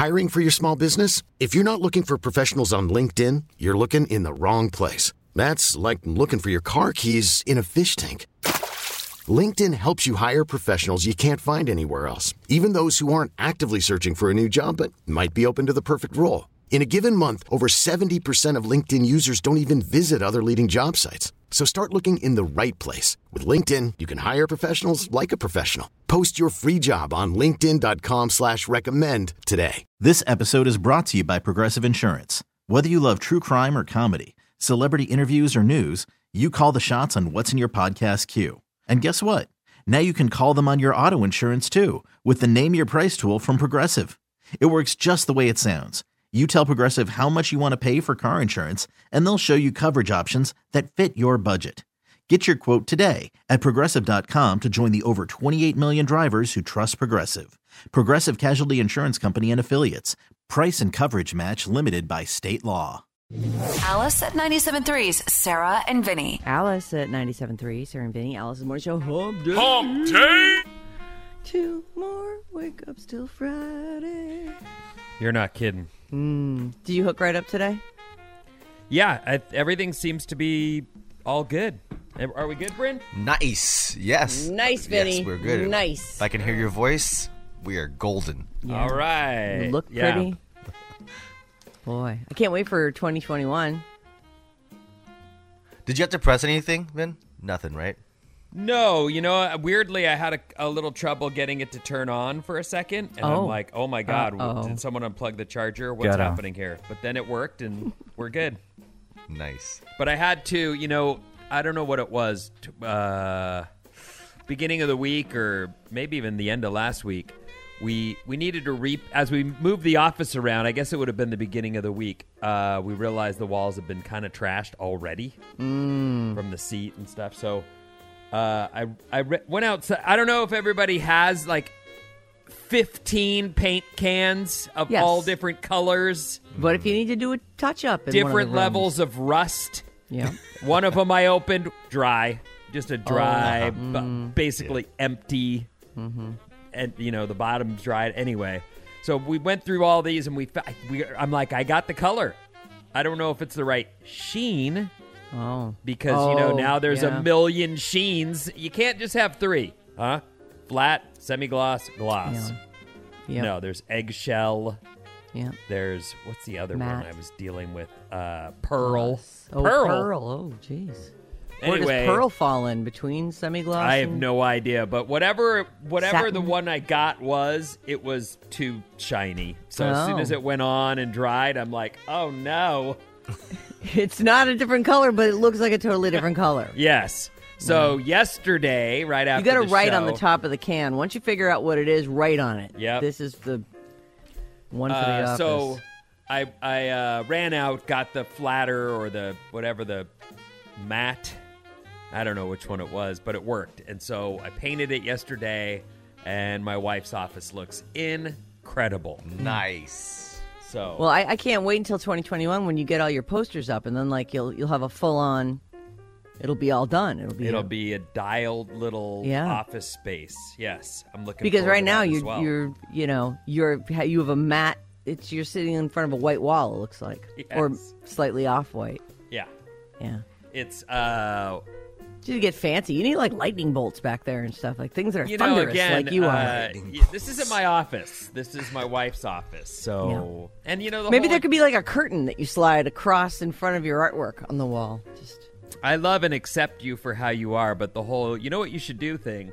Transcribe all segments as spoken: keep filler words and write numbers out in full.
Hiring for your small business? If you're not looking for professionals on LinkedIn, you're looking in the wrong place. That's like looking for your car keys in a fish tank. LinkedIn helps you hire professionals you can't find anywhere else, even those who aren't actively searching for a new job but might be open to the perfect role. In a given month, over seventy percent of LinkedIn users don't even visit other leading job sites. So start looking in the right place. With LinkedIn, you can hire professionals like a professional. Post your free job on linkedin dot com slash recommend today. This episode is brought to you by Progressive Insurance. Whether you love true crime or comedy, celebrity interviews or news, you call the shots on what's in your podcast queue. And guess what? Now you can call them on your auto insurance too with the Name Your Price tool from Progressive. It works just the way it sounds. You tell Progressive how much you want to pay for car insurance, and they'll show you coverage options that fit your budget. Get your quote today at Progressive dot com to join the over twenty-eight million drivers who trust Progressive. Progressive Casualty Insurance Company and Affiliates. Price and coverage match limited by state law. Alice at ninety-seven point three's Sarah and Vinny. Alice at ninety-seven point three, Sarah and Vinny. Alice's Morning Show. Hump day. Hump day. Two more wake ups till Friday. You're not kidding. Mm. Did you hook right up today? Yeah, I, everything seems to be all good. Are we good, Bryn? Nice. Yes. Nice, Vinny. Yes, we're good. Nice. If I can hear your voice, we are golden. Yeah. All right. You look yeah. pretty. Boy, I can't wait for twenty twenty-one. Did you have to press anything, Vin? Nothing, right? No, you know, weirdly, I had a, a little trouble getting it to turn on for a second, and oh. I'm like, oh my God, Uh-oh. did someone unplug the charger? What's Got happening here? But then it worked, and we're good. Nice. But I had to, you know, I don't know what it was, uh, beginning of the week or maybe even the end of last week, we we needed to re as we moved the office around. I guess it would have been the beginning of the week. Uh, we realized the walls have been kind of trashed already mm. from the seat and stuff. So uh, I I re- went outside. I don't know if everybody has like fifteen paint cans of yes. all different colors. What if you need to do a touch up? In different one of the levels of rust. Yeah. One of them I opened dry, just a dry, oh, b- mm. basically yeah. empty. Mm-hmm. And, you know, the bottom's dried anyway. So we went through all these, and we, we I'm like, I got the color. I don't know if it's the right sheen. Oh. Because, oh, you know, now there's yeah. a million sheens. You can't just have three. Huh? Flat, semi-gloss, gloss. Yeah. Yep. No, there's eggshell. Yeah. There's, what's the other Matte. one I was dealing with? Uh, pearl. Oh, pearl. pearl. Oh, jeez. Anyway, where does pearl fall in between semi-gloss? I have and... no idea, but whatever whatever Satin? the one I got was, it was too shiny. So oh. as soon as it went on and dried, I'm like, oh no. It's not a different color, but it looks like a totally different color. Yes. So yeah. yesterday, right after you got to the write show, on the top of the can. Once you figure out what it is, write on it. Yep. This is the one for uh, the office. So I I uh, ran out, got the flatter or the whatever the matte. I don't know which one it was, but it worked. And so I painted it yesterday, and my wife's office looks incredible. Nice. So well, I, I can't wait until twenty twenty-one when you get all your posters up, and then like you'll you'll have a full on. It'll be all done. It'll be it'll a, be a dialed little yeah. office space. Yes, I'm looking because forward right to now that you as well. you're you know you're you have a matte. It's you're sitting in front of a white wall. It looks like, yes. or slightly off white. Yeah, yeah. It's uh. You get fancy. You need like lightning bolts back there and stuff, like things that are You know, thunderous, again, like you uh, are. y- this isn't my office. This is my wife's office. So, yeah. and you know, the maybe whole, there could be like a curtain that you slide across in front of your artwork on the wall. Just. I love and accept you for how you are, but the whole, you know what you should do thing.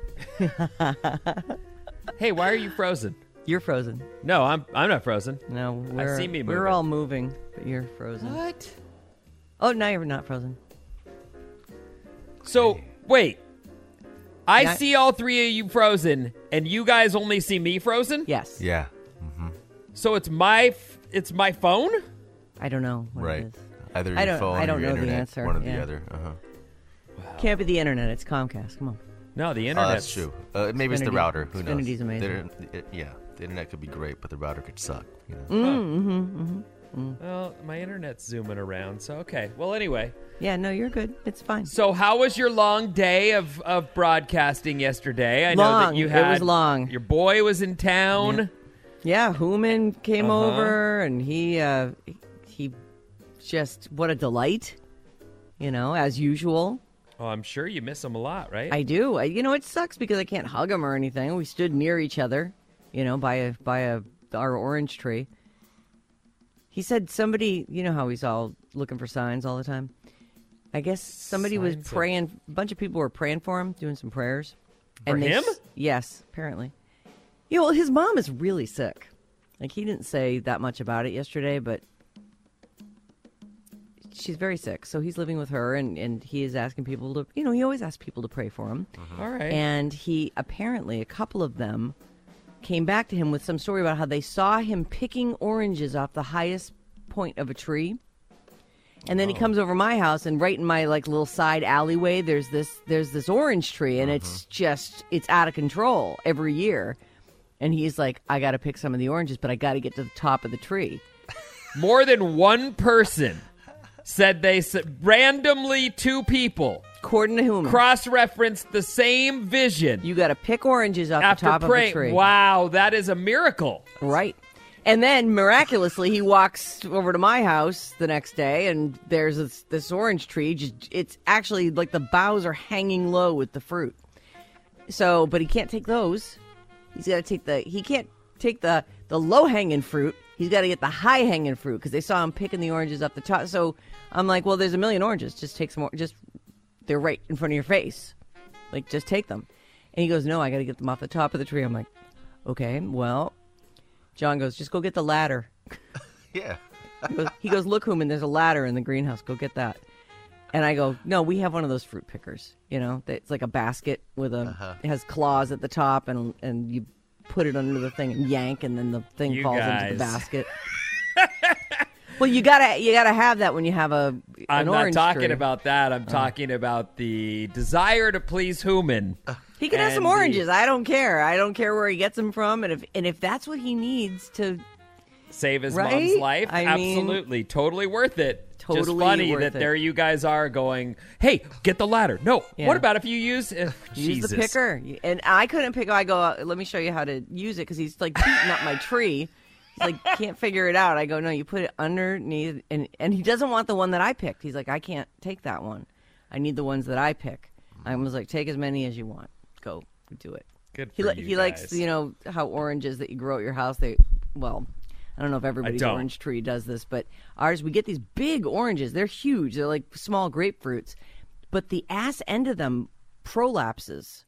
Hey, why are you frozen? You're frozen. No, I'm I'm not frozen. No, we're, I see me moving. We're all moving, but you're frozen. What? Oh, no, you're not frozen. So, wait. I Yeah. see all three of you frozen, and you guys only see me frozen? Yes. Yeah. Mm-hmm. So it's my f- it's my phone? I don't know what Right. it is. Either your I don't- phone I don't or your know the internet. answer, One or yeah. the other. Uh-huh. Can't be the internet. It's Comcast. Come on. No, the Oh, internet. that's true. Uh, maybe it's the Xfinity- router. Who knows? Xfinity's amazing. The inter- it- yeah, the internet could be great, but the router could suck. You know? Mm, mm-hmm, mm-hmm. Well, my internet's zooming around, so okay. Well, anyway. Yeah, no, you're good. It's fine. So how was your long day of, of broadcasting yesterday? I know Long. that you It had was long. Your boy was in town. Yeah. Yeah, Hooman came Uh-huh. over, and he uh, he just what a delight, you know, as usual. Oh, I'm sure you miss him a lot, right? I do. I, you know, it sucks because I can't hug him or anything. We stood near each other, you know, by a by a our orange tree. He said somebody, you know how he's all looking for signs all the time. I guess somebody was Signs of- praying. A bunch of people were praying for him, doing some prayers. For they him? s- Yes, apparently. You know, his mom is really sick. Like, he didn't say that much about it yesterday, but she's very sick. So he's living with her, and, and he is asking people to, you know, he always asks people to pray for him. All right. And he, apparently, a couple of them came back to him with some story about how they saw him picking oranges off the highest point of a tree. And then he comes over my house, and right in my like little side alleyway, there's this there's this orange tree, and it's just it's out of control every year. And he's like, I got to pick some of the oranges, but I got to get to the top of the tree. More than one person said they s- randomly two people According to whom? cross-referenced the same vision You got to pick oranges off after the top praying. of the tree. Wow, that is a miracle. Right. And then miraculously, he walks over to my house the next day, and there's this, this orange tree. Just, it's actually like the boughs are hanging low with the fruit. So, but he can't take those. He's got to take the. He can't take the the low hanging fruit. He's got to get the high hanging fruit because they saw him picking the oranges up the top. So I'm like, well, there's a million oranges. Just take some more. Just they're right in front of your face. Like, just take them. And he goes, no, I got to get them off the top of the tree. I'm like, okay, well. John goes, just go get the ladder. Yeah. He goes, he goes, look, Hooman, there's a ladder in the greenhouse. Go get that. And I go, no, we have one of those fruit pickers. You know, it's like a basket with a, Uh-huh. it has claws at the top, and and you put it under the thing and yank, and then the thing You falls into guys. the basket. Well, you gotta you gotta have that when you have a an I'm not orange talking tree. about that. I'm talking about the desire to please Hooman. He can have some and the- oranges. I don't care. I don't care where he gets them from, and if and if that's what he needs to. Save his Right? mom's life? I mean- Absolutely. Totally worth it. Just Totally funny worth that it. there you guys are going, hey, get the ladder. No. Yeah. What about if you use... Uh, Use Jesus. the picker. And I couldn't pick. I go, uh, let me show you how to use it because he's like beating up my tree. He's like, can't figure it out. I go, no, you put it underneath. And, and he doesn't want the one that I picked. He's like, I can't take that one. I need the ones that I pick. I was like, take as many as you want. Go do it. Good He, for li- you he likes, guys. you know, how oranges that you grow at your house, they, well, I don't know if everybody's don't. orange tree does this, but ours, we get these big oranges. They're huge. They're like small grapefruits. But the ass end of them prolapses.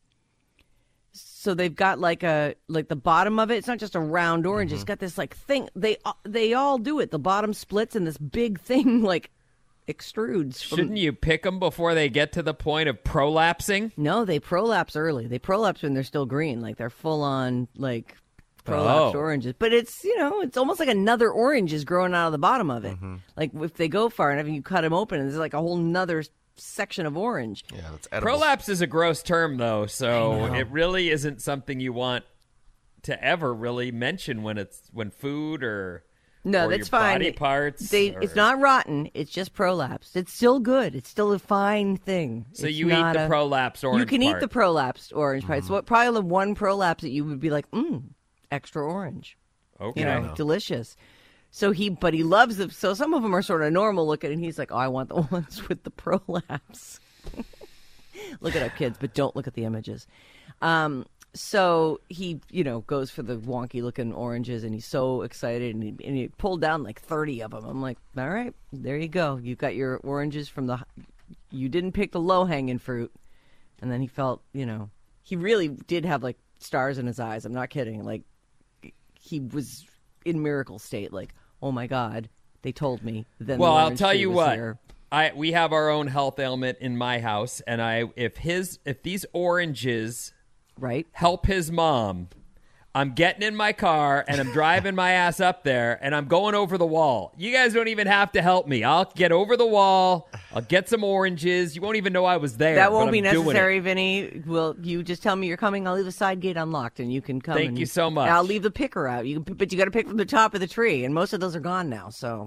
So they've got like a like the bottom of it. It's not just a round orange. It's got this like thing. They they all do it. The bottom splits and this big thing like extrudes. From, Shouldn't you pick them before they get to the point of prolapsing? No, they prolapse early. They prolapse when they're still green. Like they're full on like prolapsed Oh. oranges. But it's, you know, it's almost like another orange is growing out of the bottom of it. Like if they go far enough and you cut them open, and there's like a whole nother section of orange. Yeah, that's edible. Prolapse is a gross term, though, so I know. it really isn't something you want to ever really mention when it's when food or No, or that's your fine. body It- parts. They, or- It's not rotten. It's just prolapsed. It's still good. It's still a fine thing. So It's you eat not the a- prolapsed orange You can part. eat the prolapsed orange part. It's what probably the one prolapse that you would be like, mmm, extra orange. Okay. You know, delicious. So he, but he loves them. So some of them are sort of normal looking, and he's like, oh, I want the ones with the prolapse. Look it up, kids, but don't look at the images. Um, so he, you know, goes for the wonky looking oranges, and he's so excited, and he, and he pulled down like thirty of them. I'm like, all right, there you go. You got your oranges from the, you didn't pick the low hanging fruit. And then he felt, you know, he really did have like stars in his eyes. I'm not kidding. Like he was in miracle state. Like, oh my God, they told me. Then Well, the I'll orange tell tree you was what. here. I we have our own health ailment in my house, and I if his if these oranges Right? help his mom, I'm getting in my car and I'm driving my ass up there and I'm going over the wall. You guys don't even have to help me. I'll get over the wall. I'll get some oranges. You won't even know I was there. That but won't I'm be doing it. necessary, Vinny. Will you just tell me you're coming? I'll leave the side gate unlocked, and you can come. Thank and- you so much. and I'll leave the picker out. You, can, but you got to pick from the top of the tree, and most of those are gone now. So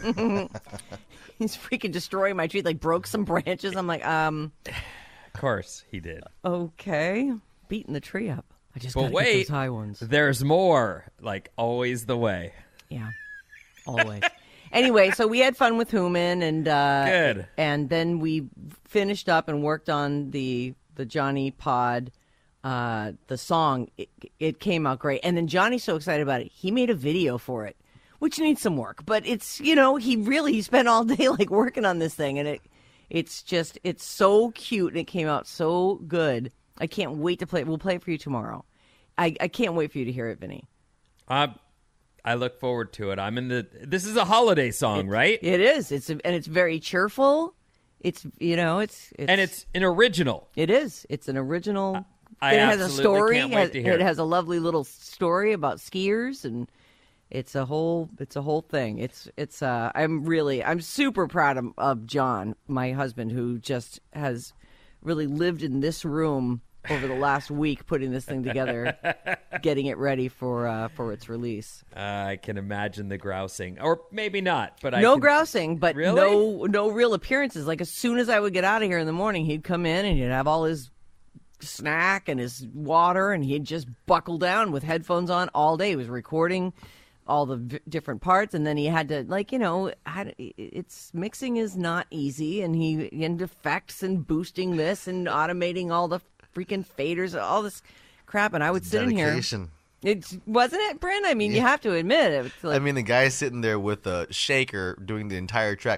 he's freaking destroying my tree. Like broke some branches. I'm like, um, Of course he did. okay, beating the tree up. I just But gotta wait, get those high ones. there's more. Like always the way. Yeah, always. Anyway, so we had fun with Human, and uh, Good. And then we finished up and worked on the the Johnny Pod, uh, the song. It, it came out great, and then Johnny's so excited about it. He made a video for it, which needs some work, but it's you know he really he spent all day like working on this thing, and it it's just it's so cute, and it came out so good. I can't wait to play it. We'll play it for you tomorrow. I, I can't wait for you to hear it, Vinny. Uh, I look forward to it. I'm in the. This is a holiday song, It- right? It is. It's and it's very cheerful. It's you know it's, it's and it's an original. it is. It's an original. I it has a absolutely story. can't It wait has- to hear it it. has a lovely little story about skiers, and it's a whole it's a whole thing. It's it's. Uh, I'm really I'm super proud of, of John, my husband, who just has really lived in this room over the last week putting this thing together, getting it ready for uh, for its release. Uh, I can imagine the grousing, or maybe not. But I No can, grousing, but Really? no no real appearances. Like as soon as I would get out of here in the morning, he'd come in and he'd have all his snack and his water, and he'd just buckle down with headphones on all day. He was recording all the v- different parts, and then he had to like you know had, it's mixing is not easy, and he and effects and boosting this and automating all the freaking faders, all this crap, and I would sit in here. Dedication. It wasn't it, Brent? I mean, you have to admit it. It's like, I mean, the guy's sitting there with a shaker doing the entire track.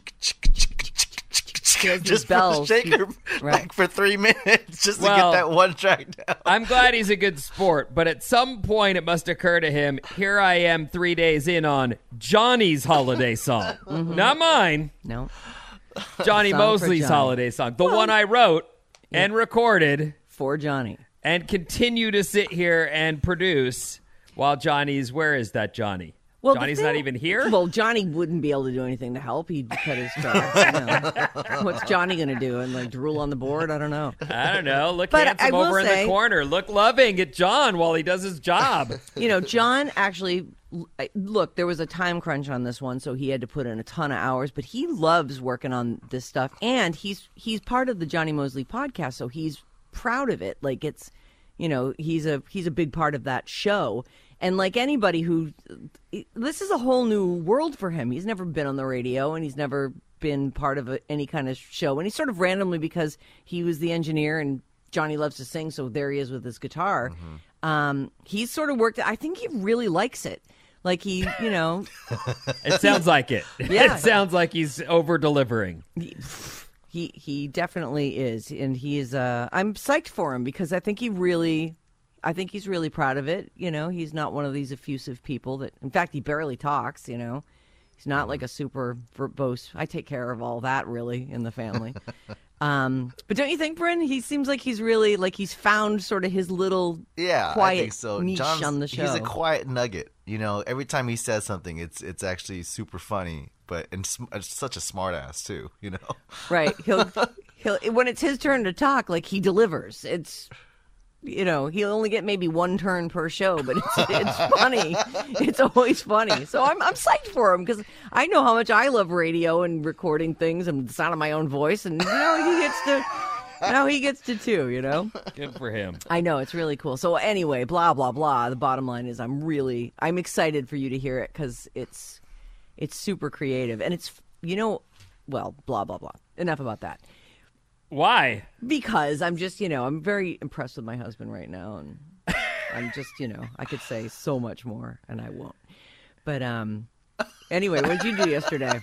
has these Just for the bells. shaker, Right. like for three minutes, just to Well, get that one track down. I'm glad he's a good sport, but at some point it must occur to him, here I am three days in on Johnny's holiday song. Not mine. no. Johnny Song for Mosley's Johnny. holiday song. The one I wrote and recorded For Johnny. and continue to sit here and produce while Johnny's, where is that Johnny? Well, the Johnny's thing- not even here? Well, Johnny wouldn't be able to do anything to help. He'd cut his grass. You know. What's Johnny going to do? And like drool on the board? I don't know. I don't know. Look But handsome I will over in say- the corner. Look loving at John while he does his job. You know, John actually, look, there was a time crunch on this one, so he had to put in a ton of hours, but he loves working on this stuff. And he's he's part of the Johnny Mosley podcast, so he's proud of it. Like it's, you know, he's a he's a big part of that show. And like anybody who, this is a whole new world for him. He's never been on the radio, and he's never been part of a, any kind of show. And he sort of randomly, because he was the engineer and Johnny loves to sing, so there he is with his guitar. Um, he's sort of worked. I think he really likes it. Like he, you know, It sounds like it. Yeah. It sounds like he's over delivering. he he definitely is, and he is. Uh, I'm psyched for him because I think he really. I think he's really proud of it. You know, he's not one of these effusive people that, in fact, he barely talks, you know. He's not like a super verbose. I take care of all that, really, in the family. um, but don't you think, Bryn? He seems like he's really, like he's found sort of his little Yeah, quiet I think so. niche John's, on the show. He's a quiet nugget. You know, every time he says something, it's it's actually super funny, but and sm- such a smart ass too. You know, Right. He'll, he'll, when it's his turn to talk, like he delivers. It's, you know, he'll only get maybe one turn per show, but it's it's funny. It's always funny. So I'm I'm psyched for him because I know how much I love radio and recording things and the sound of my own voice, and you know he gets to, now he gets to too. You know, Good for him. I know it's really cool. So anyway, blah blah blah. The bottom line is I'm really I'm excited for you to hear it because it's it's super creative and it's you know, well blah blah blah. Enough about that. Why? Because I'm just, you know, I'm very impressed with my husband right now, and I'm just, you know, I could say so much more, and I won't. But um, anyway, what did you do yesterday?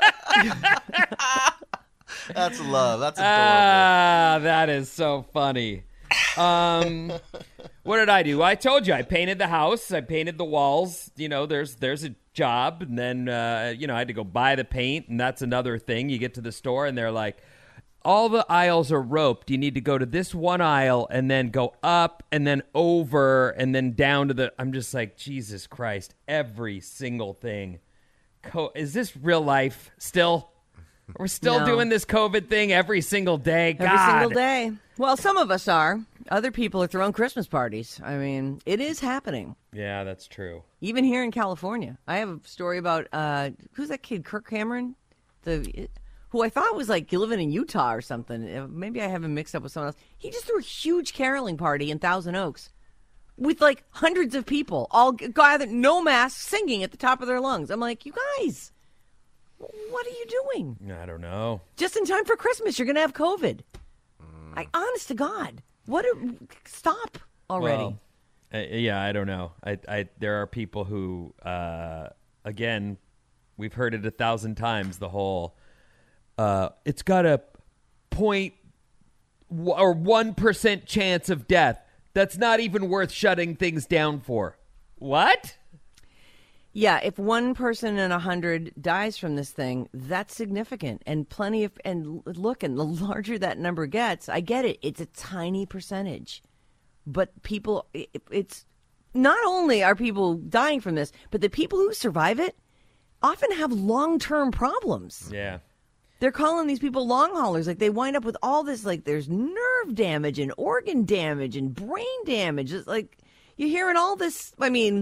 that's love. That's adorable. Ah, that is so funny. Um, what did I do? I told you I painted the house. I painted the walls. You know, there's there's a job, and then uh, you know I had to go buy the paint, and that's another thing. You get to the store, and they're like, all the aisles are roped. You need to go to this one aisle and then go up and then over and then down to the. I'm just like, Jesus Christ, every single thing. Co- is this real life still? We're still No. doing this COVID thing every single day. Every God. single day. Well, some of us are. Other people are throwing Christmas parties. I mean, it is happening. Yeah, that's true. Even here in California. I have a story about, uh, who's that kid, Kirk Cameron? The who I thought was like living in Utah or something. Uh, Maybe I have him mixed up with someone else. He just threw a huge caroling party in Thousand Oaks with like hundreds of people, all gathered, no masks, singing at the top of their lungs. I'm like, you guys, what are you doing? I don't know. Just in time for Christmas, you're going to have COVID. Mm. I, honest to God, what? A, stop already. Well, uh, yeah, I don't know. I, I, there are people who, uh, again, we've heard it a thousand times. The whole, uh, it's got a point or one percent chance of death. That's not even worth shutting things down for. What? Yeah, if one person in a hundred dies from this thing, that's significant. And plenty of, and look, and the larger that number gets, I get it. It's a tiny percentage. But people, it, it's, not only are people dying from this, but the people who survive it often have long-term problems. Yeah. They're calling these people long haulers. Like, they wind up with all this, like, there's nerve damage and organ damage and brain damage. It's like, you're hearing all this, I mean,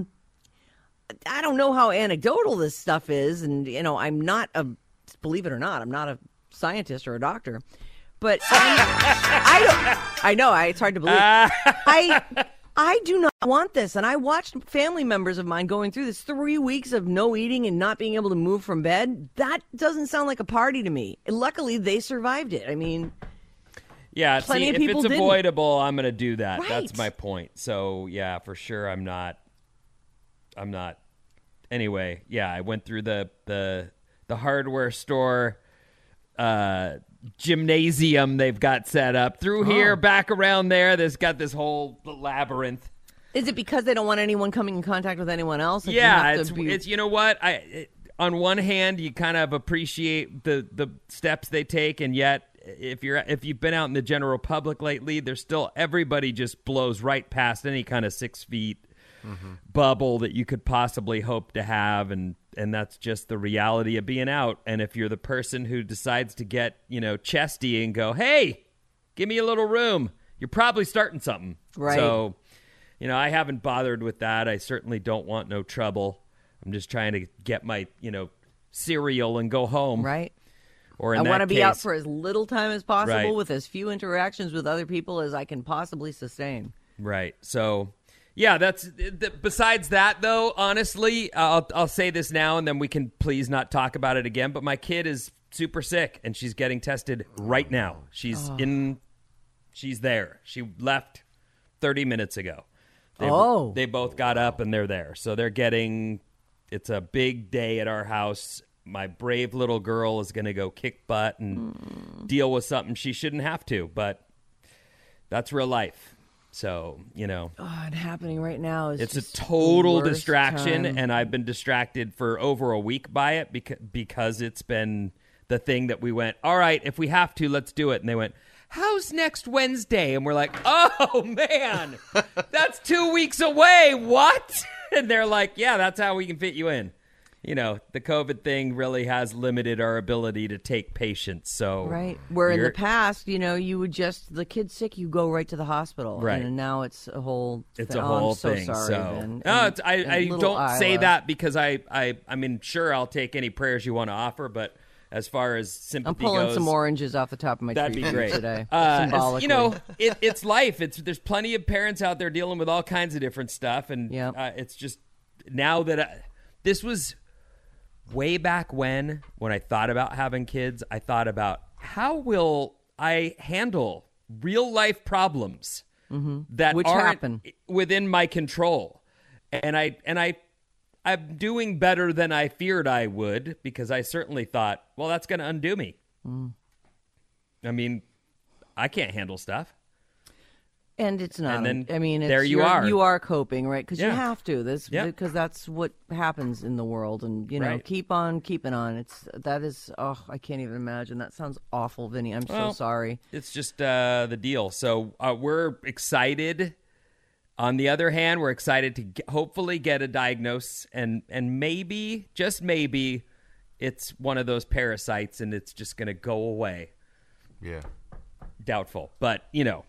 I don't know how anecdotal this stuff is, and, you know, I'm not a, believe it or not, I'm not a scientist or a doctor, but I'm, I don't, I know, I, it's hard to believe. I, I do not want this, and I watched family members of mine going through this three weeks of no eating and not being able to move from bed. That doesn't sound like a party to me. Luckily, they survived it. I mean, yeah, plenty see, of if people it's didn't. avoidable, I'm going to do that. Right. That's my point. So, yeah, for sure, I'm not. I'm not. Anyway, yeah, I went through the the the hardware store uh, gymnasium they've got set up through here, Oh. back around there. There's got this whole labyrinth. Is it because they don't want anyone coming in contact with anyone else? Like, you Yeah, have to it's be- it's you know what I. It, on one hand, you kind of appreciate the the steps they take, and yet if you're if you've been out in the general public lately, there's still everybody just blows right past any kind of six feet. Mm-hmm. bubble that you could possibly hope to have, and and that's just the reality of being out. And if you're the person who decides to get, you know, chesty and go, hey, give me a little room, you're probably starting something. Right. So, you know, I haven't bothered with that. I certainly don't want no trouble. I'm just trying to get my, you know, cereal and go home. right. Or in I that want to be case- out for as little time as possible Right. with as few interactions with other people as I can possibly sustain. Right. So, yeah, that's th- besides that, though, honestly, I'll I'll say this now and then we can please not talk about it again. But my kid is super sick and she's getting tested right now. She's Oh. in, she's there. She left thirty minutes ago. They, Oh. They both got up and they're there. So they're getting, it's a big day at our house. My brave little girl is going to go kick butt and Mm. deal with something she shouldn't have to. But that's real life. So, you know, Oh, and happening right now is it's just a total the worst distraction, time. and I've been distracted for over a week by it because because it's been the thing that we went, all right, if we have to, let's do it. And they went, how's next Wednesday? And we're like, oh, man, that's two weeks away. What? And they're like, yeah, that's how we can fit you in. You know, the COVID thing really has limited our ability to take patients. So Right. Where in you're- the past, you know, you would just, the kid's sick, you go right to the hospital. Right. And now it's a whole It's thing. a Oh, whole I'm so thing. sorry, so Ben. no, And- it's, I, and I little don't say Isla. that because I, I, I mean, sure, I'll take any prayers you want to offer, but as far as sympathy I'm pulling goes, some oranges off the top of my that'd tree be great today. Uh, as- symbolically. you know, it, it's life. It's there's plenty of parents out there dealing with all kinds of different stuff, and Yep. uh, it's just now that I, this was way back when when I thought about having kids, I thought about how will I handle real life problems that Which aren't happen. within my control, and I and I. I'm doing better than I feared I would because I certainly thought, well, that's going to undo me. Mm. I mean, I can't handle stuff. And it's not. And then I mean, it's, there you you're- are. You are coping, right? Because Yeah. you have to. This Yep. because that's what happens in the world, and you know, Right. keep on keeping on. It's that is. Oh, I can't even imagine. That sounds awful, Vinny. I'm Well, so sorry. It's just uh, the deal. So uh, we're excited. On the other hand, we're excited to get, hopefully get a diagnosis, and and maybe, just maybe, it's one of those parasites, and it's just going to go away. Yeah. Doubtful, but you know,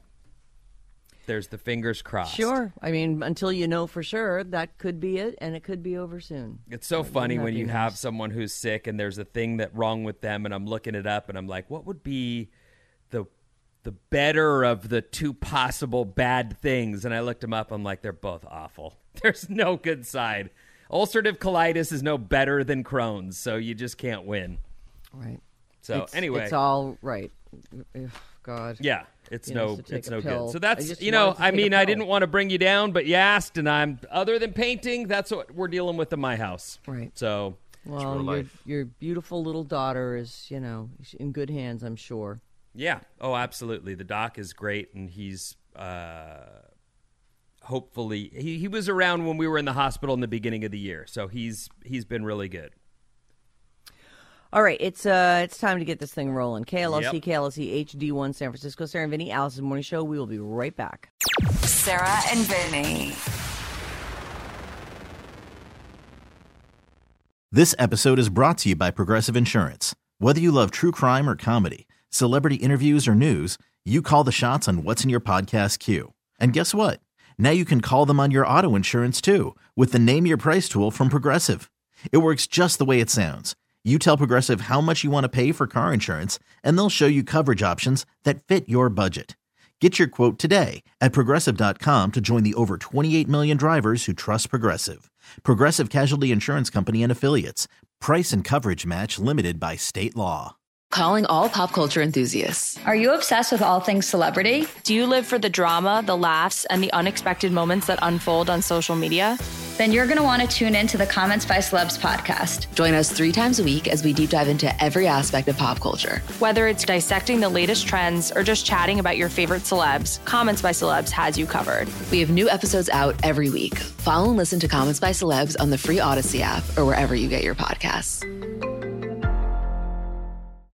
there's the fingers crossed. Sure. I mean, until you know for sure, that could be it, and it could be over soon. It's so Wouldn't funny that when be you nice? have someone who's sick and there's a thing that wrong with them, and I'm looking it up, and I'm like, what would be the the better of the two possible bad things. And I looked them up. I'm like, they're both awful. There's no good side. Ulcerative colitis is no better than Crohn's, so you just can't win. Right. So it's, anyway, it's all right. Ugh, God. Yeah, it's You no, know, to take it's a no pill. good. So I that's just you know, wanted to I take a mean, I pill. didn't want to bring you down, but you asked, and I'm other than painting, that's what we're dealing with in my house. Right. So Well, real your, life. your beautiful little daughter is, you know, in good hands, I'm sure. yeah, oh, absolutely. The doc is great, and he's uh, hopefully he, he was around when we were in the hospital in the beginning of the year, so he's he's been really good. All right, it's uh, it's time to get this thing rolling. K L S C, Yep. K L S C H D one San Francisco. Sarah and Vinny, Alice's Morning Show. We will be right back. Sarah and Vinny. This episode is brought to you by Progressive Insurance. Whether you love true crime or comedy, celebrity interviews or news, you call the shots on what's in your podcast queue. And guess what? Now you can call them on your auto insurance too with the Name Your Price tool from Progressive. It works just the way it sounds. You tell Progressive how much you want to pay for car insurance, and they'll show you coverage options that fit your budget. Get your quote today at Progressive dot com to join the over twenty-eight million drivers who trust Progressive. Progressive Casualty Insurance Company and Affiliates. Price and coverage match limited by state law. Calling all pop culture enthusiasts. Are you obsessed with all things celebrity? Do you live for the drama, the laughs, and the unexpected moments that unfold on social media? Then you're going to want to tune in to the Comments by Celebs podcast. Join us three times a week as we deep dive into every aspect of pop culture. Whether it's dissecting the latest trends or just chatting about your favorite celebs, Comments by Celebs has you covered. We have new episodes out every week. Follow and listen to Comments by Celebs on the free Odyssey app or wherever you get your podcasts.